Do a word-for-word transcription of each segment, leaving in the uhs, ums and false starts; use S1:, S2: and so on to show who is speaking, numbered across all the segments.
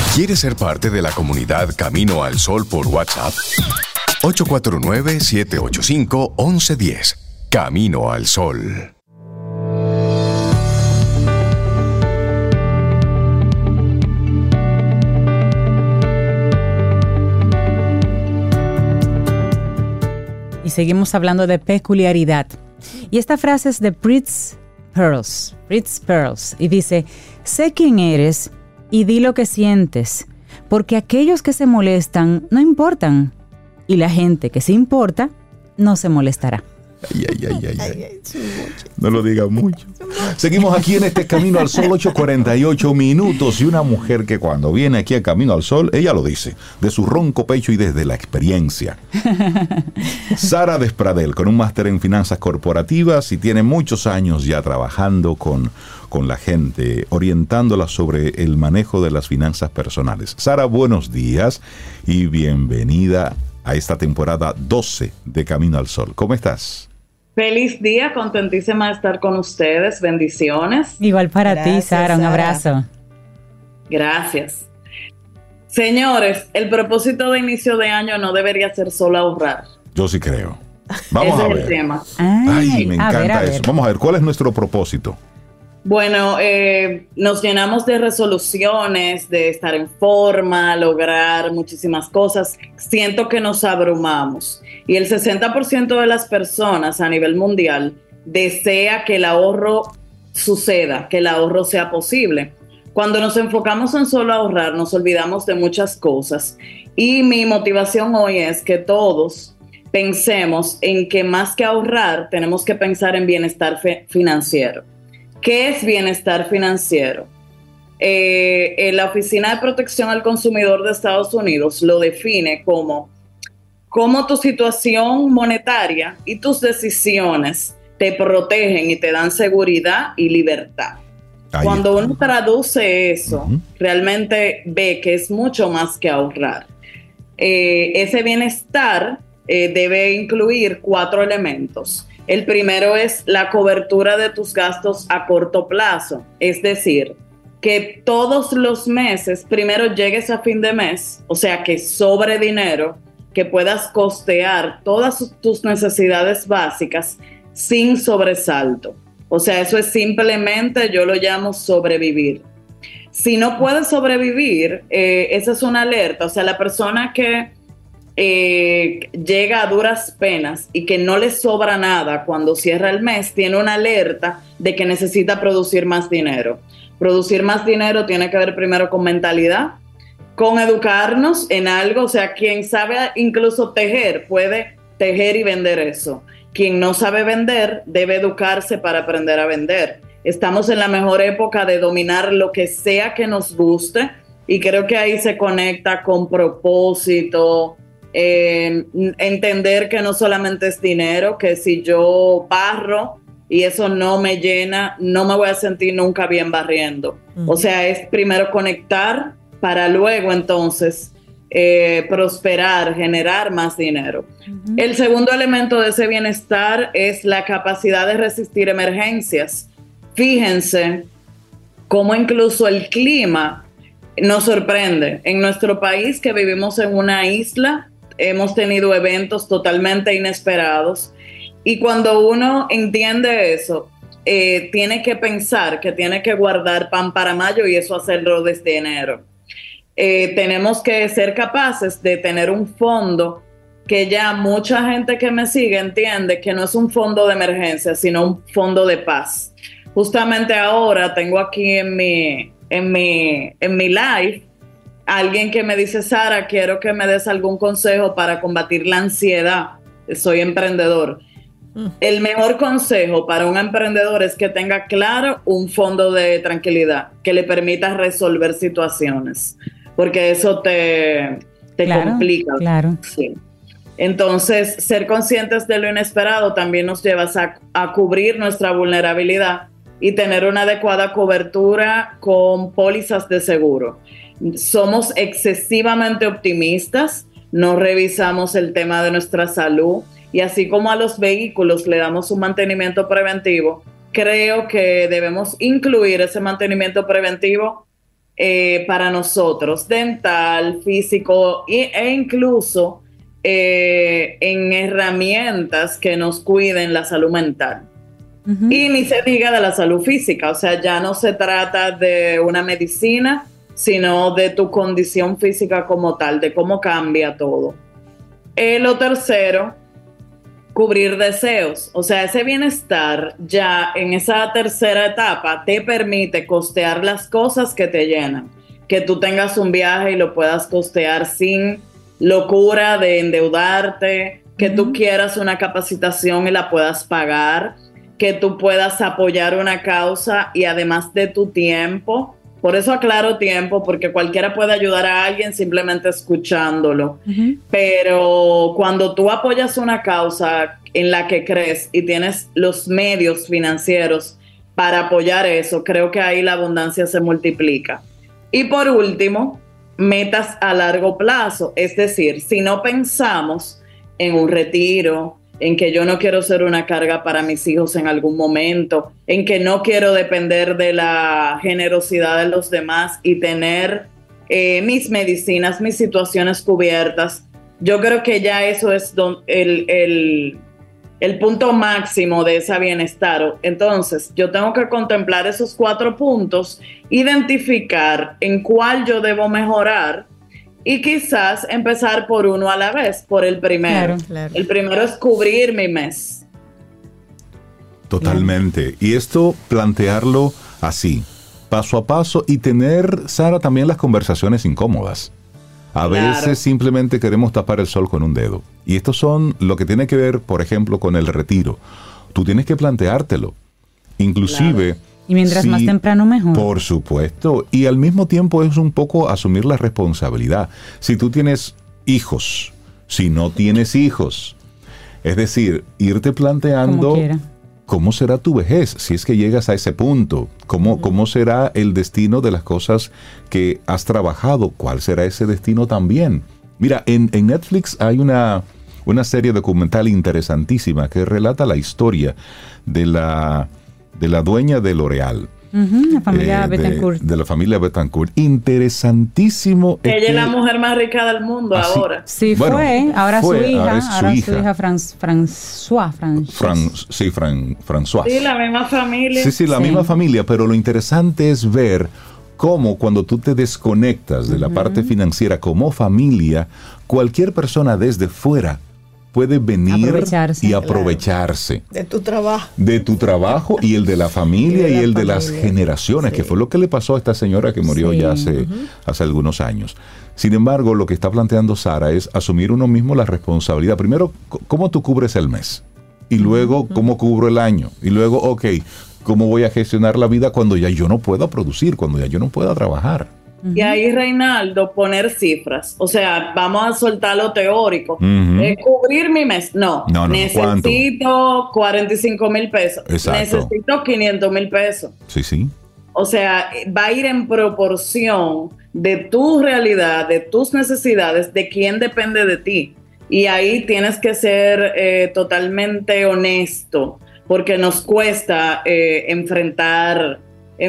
S1: ¿Quieres ser parte de la comunidad Camino al Sol por WhatsApp? ocho cuatro nueve, siete ocho cinco, once diez. Camino al Sol.
S2: Y seguimos hablando de peculiaridad. Y esta frase es de Fritz Perls. Fritz Perls. Y dice, sé quién eres y di lo que sientes, porque aquellos que se molestan no importan, y la gente que se importa no se molestará.
S3: Ay, ay, ay, ay, ay. No lo diga mucho. Seguimos aquí en este Camino al Sol, ocho cuarenta y ocho minutos. Y una mujer que cuando viene aquí a Camino al Sol, ella lo dice, de su ronco pecho y desde la experiencia. Sara Despradel, con un máster en finanzas corporativas y tiene muchos años ya trabajando con, con la gente, orientándola sobre el manejo de las finanzas personales. Sara, buenos días y bienvenida a esta temporada doce de Camino al Sol. ¿Cómo estás?
S4: Feliz día, contentísima de estar con ustedes, bendiciones.
S2: Igual para
S5: Gracias,
S2: ti, Sara, un
S5: Sara.
S2: abrazo.
S4: Gracias. Señores, el propósito de inicio de año no debería ser solo ahorrar.
S3: Yo sí creo. Vamos
S4: Ese
S3: a
S4: es
S3: ver.
S4: el tema.
S2: Ay,
S3: Ay, me
S2: a
S3: encanta
S2: ver, a
S3: eso.
S2: ver.
S3: Vamos a ver, ¿cuál es nuestro propósito?
S4: Bueno, eh, nos llenamos de resoluciones, de estar en forma, lograr muchísimas cosas. Siento que nos abrumamos. Y el sesenta por ciento de las personas a nivel mundial desea que el ahorro suceda, que el ahorro sea posible. Cuando nos enfocamos en solo ahorrar, nos olvidamos de muchas cosas. Y mi motivación hoy es que todos pensemos en que más que ahorrar, tenemos que pensar en bienestar fe- financiero. ¿Qué es bienestar financiero? Eh, eh, la Oficina de Protección al Consumidor de Estados Unidos lo define como cómo tu situación monetaria y tus decisiones te protegen y te dan seguridad y libertad.
S3: Ahí
S4: Cuando
S3: está.
S4: uno traduce eso,
S3: Ujú.
S4: realmente ve que es mucho más que ahorrar. Eh, ese bienestar eh, debe incluir cuatro elementos. El primero es la cobertura de tus gastos a corto plazo, es decir, que todos los meses primero llegues a fin de mes, o sea, que sobre dinero, que puedas costear todas tus necesidades básicas sin sobresalto. O sea, eso es simplemente, yo lo llamo sobrevivir. Si no puedes sobrevivir, eh, esa es una alerta. O sea, la persona que eh, llega a duras penas y que no le sobra nada cuando cierra el mes, tiene una alerta de que necesita producir más dinero. Producir más dinero tiene que ver primero con mentalidad, con educarnos en algo. O sea, quien sabe incluso tejer, puede tejer y vender eso. Quien no sabe vender, debe educarse para aprender a vender. Estamos en la mejor época de dominar lo que sea que nos guste, y creo que ahí se conecta con propósito, eh, entender que no solamente es dinero, que si yo barro y eso no me llena, no me voy a sentir nunca bien barriendo. Uh-huh. O sea, es primero conectar para luego entonces eh, prosperar, generar más dinero. Uh-huh. El segundo elemento de ese bienestar es la capacidad de resistir emergencias. Fíjense cómo incluso el clima nos sorprende. En nuestro país, que vivimos en una isla, hemos tenido eventos totalmente inesperados, y cuando uno entiende eso, eh, tiene que pensar que tiene que guardar pan para mayo, y eso hacerlo desde enero. Eh, tenemos que ser capaces de tener un fondo que ya mucha gente que me sigue entiende que no es un fondo de emergencia, sino un fondo de paz. Justamente ahora tengo aquí en mi, en mi, en mi live alguien que me dice: Sara, quiero que me des algún consejo para combatir la ansiedad. Soy emprendedor. Mm. El mejor consejo para un emprendedor es que tenga claro un fondo de tranquilidad que le permita resolver situaciones, porque eso te, te
S2: claro,
S4: complica.
S2: Claro.
S4: Sí. Entonces, ser conscientes de lo inesperado también nos lleva a, a cubrir nuestra vulnerabilidad y tener una adecuada cobertura con pólizas de seguro. Somos excesivamente optimistas, no revisamos el tema de nuestra salud, y así como a los vehículos le damos un mantenimiento preventivo, creo que debemos incluir ese mantenimiento preventivo eh, para nosotros, dental, físico e, e incluso eh, en herramientas que nos cuiden la salud mental. Uh-huh. Y ni se diga de la salud física, o sea, ya no se trata de una medicina, sino de tu condición física como tal, de cómo cambia todo. Eh, lo tercero, cubrir deseos. O sea, ese bienestar ya en esa tercera etapa te permite costear las cosas que te llenan. Que tú tengas un viaje y lo puedas costear sin locura de endeudarte, que uh-huh. tú quieras una capacitación y la puedas pagar, que tú puedas apoyar una causa y además de tu tiempo. Por eso aclaro tiempo, porque cualquiera puede ayudar a alguien simplemente escuchándolo. Uh-huh. Pero cuando tú apoyas una causa en la que crees y tienes los medios financieros para apoyar eso, creo que ahí la abundancia se multiplica. Y por último, metas a largo plazo. Es decir, si no pensamos en un retiro, en que yo no quiero ser una carga para mis hijos en algún momento, en que no quiero depender de la generosidad de los demás y tener eh, mis medicinas, mis situaciones cubiertas, yo creo que ya eso es don, el, el, el punto máximo de ese bienestar. Entonces, yo tengo que contemplar esos cuatro puntos, identificar en cuál yo debo mejorar, y quizás empezar por uno a la vez, por el primero. Claro, claro. El primero es cubrir mi mes.
S3: Totalmente. Y esto plantearlo así, paso a paso, y tener, Sara, también las conversaciones incómodas. A claro. veces simplemente queremos tapar el sol con un dedo. Y estos son lo que tiene que ver, por ejemplo, con el retiro. Tú tienes que planteártelo. Inclusive... Claro.
S2: Y mientras sí, más temprano, mejor.
S3: Por supuesto. Y al mismo tiempo es un poco asumir la responsabilidad. Si tú tienes hijos, si no tienes hijos, es decir, irte planteando cómo será tu vejez, si es que llegas a ese punto, cómo, uh-huh. cómo será el destino de las cosas que has trabajado, cuál será ese destino también. Mira, en, en Netflix hay una, una serie documental interesantísima que relata la historia de la... de la dueña de L'Oreal.
S2: Uh-huh, la familia eh, Bettencourt.
S3: De, de la familia Bettencourt. Interesantísimo.
S4: Ella es, que, es la mujer más rica del mundo así, ahora.
S2: Sí, bueno, fue. Ahora fue, su hija. Ahora, su ahora hija. su hija Fran, François.
S3: Fran, sí, Fran, François.
S4: Sí, la misma familia.
S3: Sí, sí, la sí. misma familia. Pero lo interesante es ver cómo cuando tú te desconectas de la uh-huh. parte financiera como familia, cualquier persona desde fuera puede venir aprovecharse, y aprovecharse.
S5: Claro. De tu trabajo.
S3: De tu trabajo y el de la familia y, de la y el familia. de las generaciones, sí. que fue lo que le pasó a esta señora que murió sí. ya hace, uh-huh. hace algunos años. Sin embargo, lo que está planteando Sara es asumir uno mismo la responsabilidad. Primero, cómo tú cubres el mes. Y luego, uh-huh. cómo cubro el año. Y luego, ok, cómo voy a gestionar la vida cuando ya yo no pueda producir, cuando ya yo no pueda trabajar.
S4: Y ahí, Reinaldo, poner cifras. O sea, vamos a soltar lo teórico. Uh-huh. Eh, cubrir mi mes. No,
S3: no, no
S4: necesito
S3: ¿cuánto?
S4: cuarenta y cinco mil pesos.
S3: Exacto.
S4: Necesito quinientos mil pesos.
S3: Sí, sí.
S4: O sea, va a ir en proporción de tu realidad, de tus necesidades, de quién depende de ti. Y ahí tienes que ser eh, totalmente honesto, porque nos cuesta eh, enfrentar...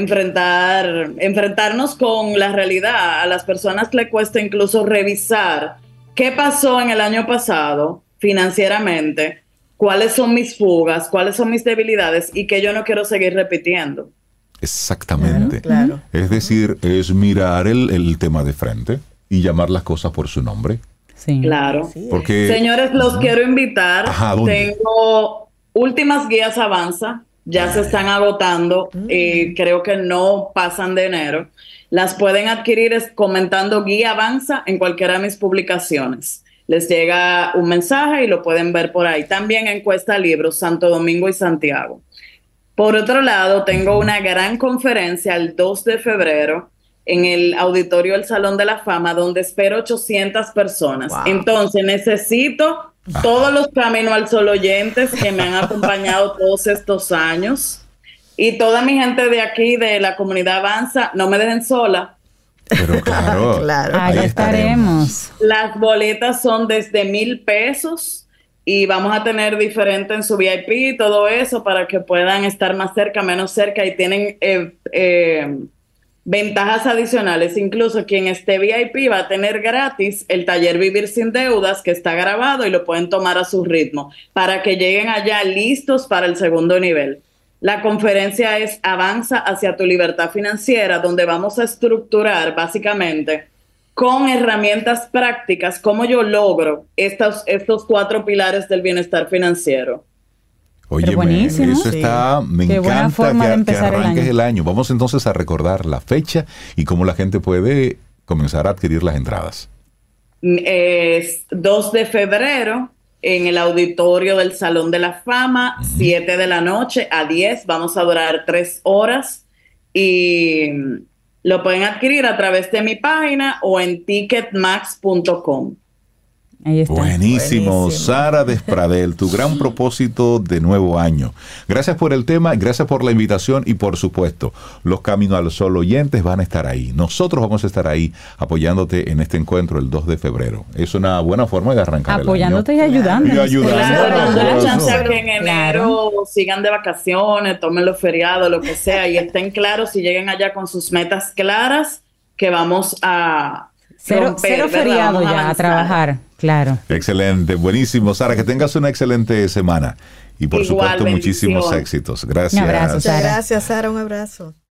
S4: Enfrentar, enfrentarnos con la realidad. A las personas les cuesta incluso revisar qué pasó en el año pasado financieramente, cuáles son mis fugas, cuáles son mis debilidades y que yo no quiero seguir repitiendo.
S3: Exactamente.
S5: Claro, claro.
S3: Es decir, es mirar el, el tema de frente y llamar las cosas por su nombre.
S2: Sí.
S4: Claro.
S3: Porque,
S4: señores, los uh-huh. quiero invitar.
S3: Ajá,
S4: Tengo últimas guías Avanza. Ya se están agotando, mm. eh, creo que no pasan de enero. Las pueden adquirir es comentando Guía Avanza en cualquiera de mis publicaciones. Les llega un mensaje y lo pueden ver por ahí. También en Cuesta Libros, Santo Domingo y Santiago. Por otro lado, tengo una gran conferencia el dos de febrero en el auditorio del Salón de la Fama, donde espero ochocientas personas. Wow. Entonces, necesito... todos los Camino al Sol oyentes que me han acompañado todos estos años y toda mi gente de aquí, de la comunidad Avanza, no me dejen sola.
S3: Pero claro,
S5: claro.
S2: Ahí estaremos.
S4: Las boletas son desde mil pesos y vamos a tener diferente en su V I P y todo eso para que puedan estar más cerca, menos cerca y tienen... Eh, eh, Ventajas adicionales, incluso quien esté V I P va a tener gratis el taller Vivir sin Deudas, que está grabado y lo pueden tomar a su ritmo, para que lleguen allá listos para el segundo nivel. La conferencia es Avanza hacia tu libertad financiera, donde vamos a estructurar básicamente con herramientas prácticas cómo yo logro estos, estos cuatro pilares del bienestar financiero.
S3: Oye, eso está, me
S2: Qué
S3: encanta que, que arranques
S2: el año.
S3: el año. Vamos entonces a recordar la fecha y cómo la gente puede comenzar a adquirir las entradas.
S4: Es dos de febrero en el auditorio del Salón de la Fama, uh-huh. siete de la noche a diez, vamos a durar tres horas y lo pueden adquirir a través de mi página o en ticketmax punto com.
S2: Ahí está.
S3: Buenísimo.
S2: Buenísimo.
S3: Sara Despradel, tu gran propósito de nuevo año. Gracias por el tema, gracias por la invitación y por supuesto, los Camino al Sol oyentes van a estar ahí. Nosotros vamos a estar ahí apoyándote en este encuentro el dos de febrero. Es una buena forma de arrancar
S2: apoyándote
S3: el año.
S2: y ayudando.
S3: Y ayudando.
S4: Claro,
S3: Claro,
S4: dando la
S3: claro.
S4: chance a que en enero claro. sigan de vacaciones, tomen los feriados, lo que sea, y estén claros y lleguen allá con sus metas claras que vamos a...
S2: Cero,
S4: romper,
S2: cero feriado ya, a trabajar, claro.
S3: Excelente, buenísimo. Sara, que tengas una excelente semana. Y por
S4: Igual,
S3: supuesto,
S4: bendición.
S3: muchísimos éxitos. Gracias.
S2: Un abrazo, Sara.
S5: Muchas gracias, Sara. Un abrazo.